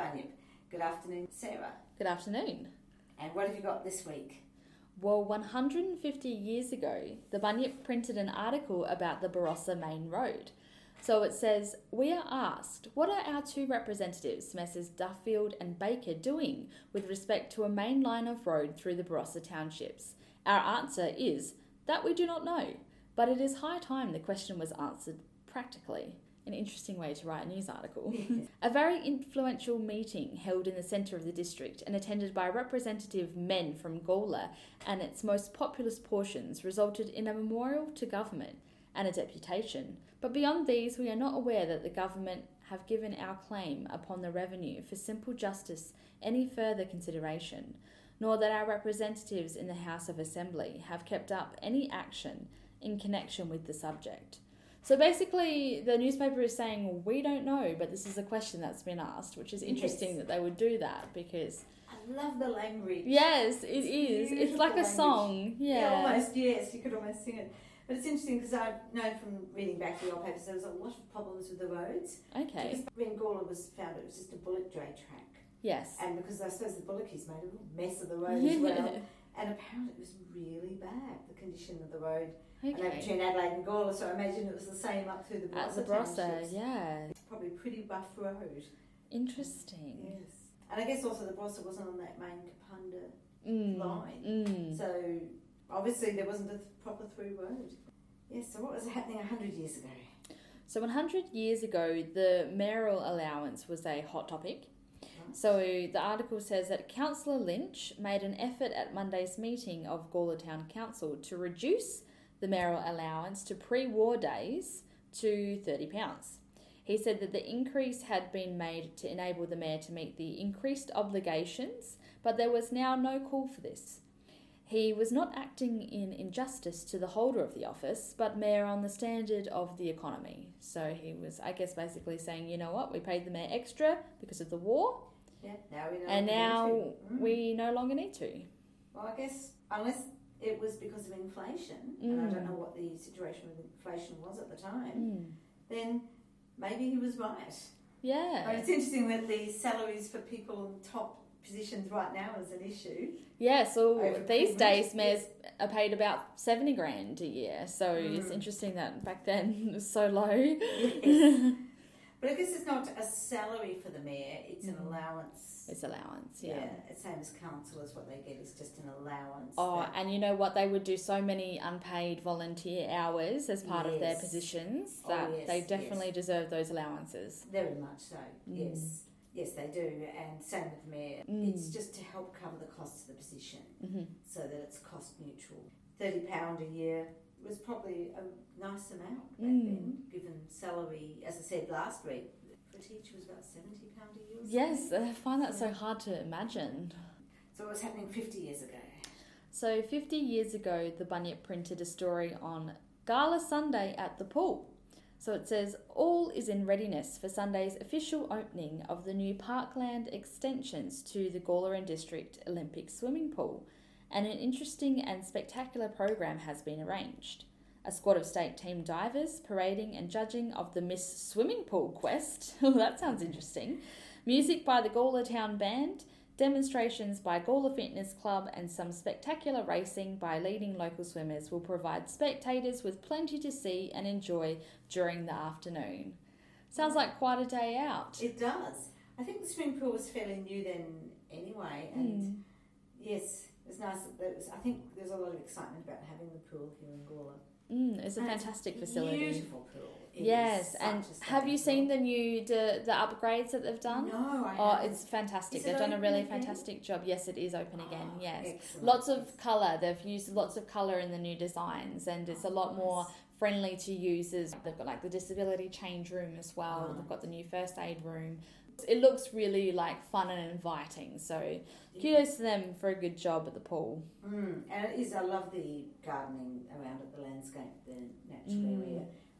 Bunyip. Good afternoon, Sarah. Good afternoon. And what have you got this week? Well, 150 years ago, the Bunyip printed an article about the Barossa Main Road. So it says, we are asked, what are our two representatives, Messrs Duffield and Baker, doing with respect to a main line of road through the Barossa townships? Our answer is that we do not know, but it is high time the question was answered practically. An interesting way to write a news article. A very influential meeting held in the centre of the district and attended by representative men from Gawler and its most populous portions resulted in a memorial to government and a deputation. But beyond these, we are not aware that the government have given our claim upon the revenue for simple justice any further consideration, nor that our representatives in the House of Assembly have kept up any action in connection with the subject. So basically, the newspaper is saying, we don't know, but this is a question that's been asked, which is interesting that they would do that because... I love the language. Yes, it is. It's like a song. Yeah, almost, yes. You could almost sing it. But it's interesting because I know from reading back the old papers there was a lot of problems with the roads. Okay. Because when Gawler was founded, it was just a bullock dray track. Yes. And because I suppose the bullockys made a real mess of the road as well. And apparently it was really bad, the condition of the road. Okay. And between Adelaide and Gawler, so I imagine it was the same up through the Barossa. At the Barossa, yeah. It's probably a pretty rough road. Interesting. Yes. And I guess also the Barossa wasn't on that main Kapunda line. So obviously there wasn't a proper through road. Yes, so what was happening 100 years ago? So 100 years ago, the mayoral allowance was a hot topic. So the article says that Councillor Lynch made an effort at Monday's meeting of Gawler Town Council to reduce the mayoral allowance to pre-war days to £30. He said that the increase had been made to enable the mayor to meet the increased obligations, but there was now no call for this. He was not acting in injustice to the holder of the office, but mayor on the standard of the economy. So he was, I guess, basically saying, you know what, we paid the mayor extra because of the war. Yeah, now we we no longer need to. Well, I guess, unless it was because of inflation, and I don't know what the situation with inflation was at the time, then maybe he was right. Yeah. But it's interesting that the salaries for people in top positions right now is an issue. Yeah, so these days mayors are paid about 70 grand a year, so it's interesting that back then it was so low. Yes. But I guess it's not a salary for the mayor, it's an allowance. It's allowance, yeah. It's same as councillors, what they get is just an allowance. And you know what, they would do so many unpaid volunteer hours as part of their positions that they definitely deserve those allowances. Very much so, yes. Yes, they do, and same with the mayor. It's just to help cover the costs of the position so that it's cost neutral. £30 a year was probably a nice amount back then, given salary, as I said last week, for a teacher was about £70 a year or something. Yes, I find that so hard to imagine. So what was happening 50 years ago? So 50 years ago, the Bunyip printed a story on Gala Sunday at the pool. So it says, all is in readiness for Sunday's official opening of the new parkland extensions to the Gawler and District Olympic swimming pool, and an interesting and spectacular program has been arranged. A squad of state team divers parading and judging of the Miss Swimming Pool quest. That sounds interesting. Music by the Gawler Town Band, demonstrations by Gawler Fitness Club, and some spectacular racing by leading local swimmers will provide spectators with plenty to see and enjoy during the afternoon. Sounds like quite a day out. It does. I think the swimming pool was fairly new then anyway, and yes, it's nice. I think there's a lot of excitement about having the pool here in Gawler. It's a fantastic facility. Beautiful pool. Yes, and have you seen the new the upgrades that they've done? No, I haven't. It's fantastic. They've done a really fantastic job. Yes, it is open again. Yes, excellent. Lots of colour. They've used lots of colour in the new designs, and it's a lot more friendly to users. They've got like the disability change room as well. They've got the new first aid room. It looks really like fun and inviting. So kudos to them for a good job at the pool. And it is. I love the gardening around it, the landscape, the natural area.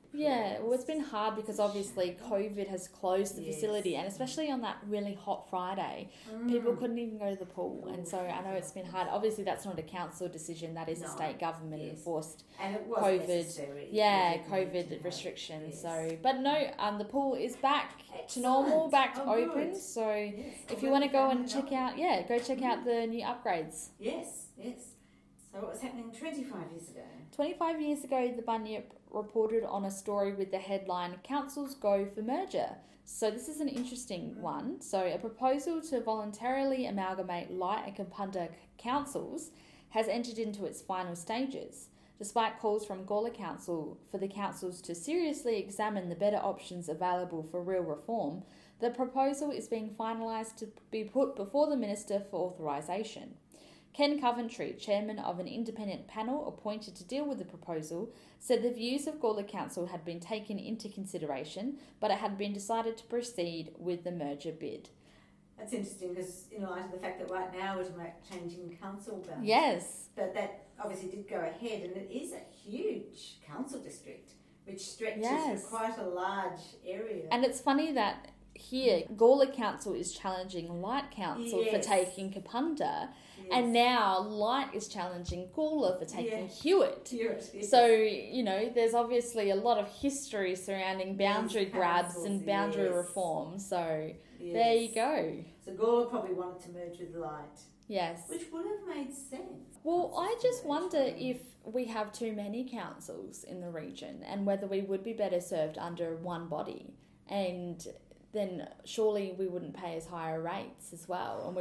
Yeah, well, it's been hard because obviously COVID has closed the Yes. facility, and especially on that really hot Friday, people couldn't even go to the pool. And so I know it's been hard. Obviously, that's not a council decision, that is a No. state government Yes. enforced And it was COVID. necessary. Yeah, We did need to COVID have- restrictions. yes. So, but no, the pool is back to Excellent. normal, back to Oh, open. good. So Yes. if Well, you want to go we're and check found out, go check out the new upgrades. Yes, yes. So what was happening 25 years ago? 25 years ago, the Bunyip reported on a story with the headline, Councils Go for Merger. So this is an interesting one. So a proposal to voluntarily amalgamate Light and Kapunda councils has entered into its final stages. Despite calls from Gawler Council for the councils to seriously examine the better options available for real reform, the proposal is being finalised to be put before the Minister for authorisation. Ken Coventry, chairman of an independent panel appointed to deal with the proposal, said the views of Gawler Council had been taken into consideration, but it had been decided to proceed with the merger bid. That's interesting because in light of the fact that right now we're talking about changing council boundaries. Yes. But that obviously did go ahead, and it is a huge council district which stretches Yes. for quite a large area. And it's funny that here, Gawler Council is challenging Light Council for Yes. taking Kapunda, Yes. and now Light is challenging Gawler for taking Yeah. Hewitt. Hewitt, yes. So, there's obviously a lot of history surrounding boundary Yes, grabs councils, and boundary yes. reform. So, Yes. there you go. So Gawler probably wanted to merge with Light, Yes. which would have made sense. Well, I just Merge, wonder right? if we have too many councils in the region and whether we would be better served under one body. And then surely we wouldn't pay as higher rates as well, and we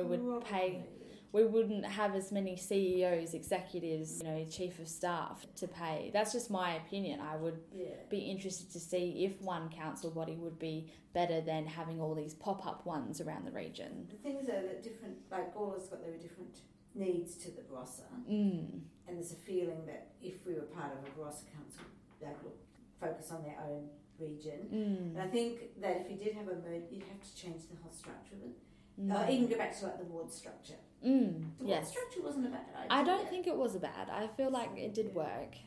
wouldn't have as many CEOs, executives, chief of staff to pay. That's just my opinion. I would Yeah. be interested to see if one council body would be better than having all these pop-up ones around the region. The things are that different, like Gawler's got their different needs to the Barossa, Mm. and there's a feeling that if we were part of a Barossa council, they would focus on their own region. And I think that if you did have a merge, you'd have to change the whole structure of it. Even go back to like the ward structure. The ward Yes. structure wasn't a bad idea. I don't think it was a bad. I feel like it did work.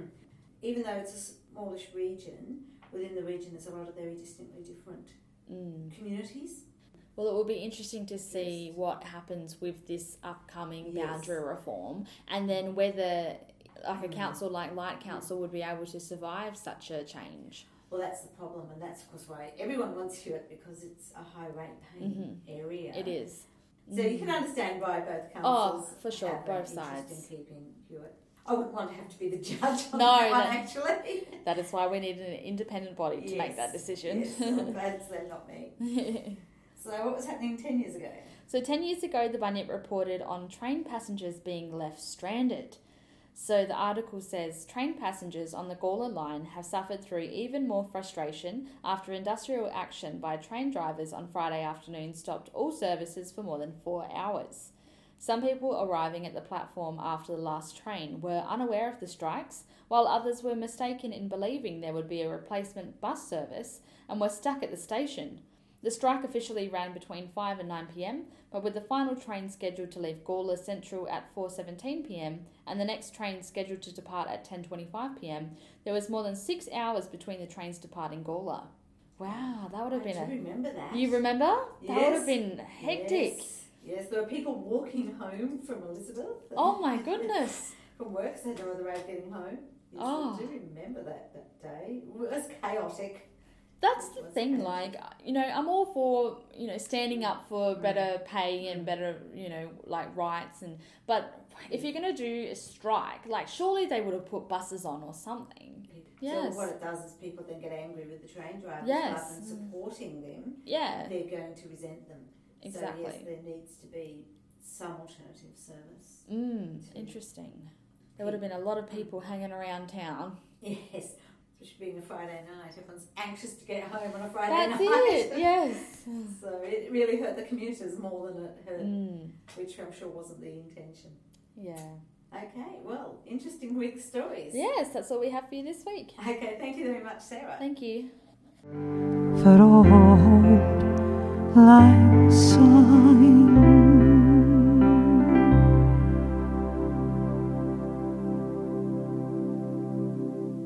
Even though it's a smallish region, within the region there's a lot of very distinctly different communities. Well, it will be interesting to see what happens with this upcoming boundary reform, and then whether like a council like Light Council would be able to survive such a change. Well, that's the problem, and that's of course why everyone wants Hewitt, because it's a high rate paying area. It is. So you can understand why both councils for sure, have both an sides. interest in keeping Hewitt. I wouldn't want to have to be the judge on No, that one, that- actually. That is why we need an independent body to make that decision. Yes, I'm glad it's them, not me. So what was happening 10 years ago? So 10 years ago, the Bunyip reported on train passengers being left stranded. So the article says, train passengers on the Gawler line have suffered through even more frustration after industrial action by train drivers on Friday afternoon stopped all services for more than 4 hours. Some people arriving at the platform after the last train were unaware of the strikes, while others were mistaken in believing there would be a replacement bus service and were stuck at the station. The strike officially ran between 5 and 9 p.m, but with the final train scheduled to leave Gawler Central at 4:17 p.m, and the next train scheduled to depart at 10:25 p.m, there was more than 6 hours between the trains departing Gawler. Wow, that would have been I do remember that. You remember? That would have Yes. been hectic. Yes, there were people walking home from Elizabeth. Oh my goodness. From work, so they had no other way of getting home. Yes, Oh. I do remember that day. It was chaotic. That's the thing, like, I'm all for, standing up for better pay and better, like rights, but if you're going to do a strike, like, surely they would have put buses on or something. Yes. So what it does is people then get angry with the train drivers Yes. rather than supporting them. Yeah, They're going to resent them. exactly. So yes, there needs to be some alternative service. Interesting. There would have been a lot of people hanging around town. Yes. Especially being a Friday night, everyone's anxious to get home on a Friday That's night. it, yes. So it really hurt the commuters more than it hurt, which I'm sure wasn't the intention. Yeah. Okay, well, interesting week stories. Yes, that's all we have for you this week. Okay, thank you very much, Sarah. Thank you. For old lang syne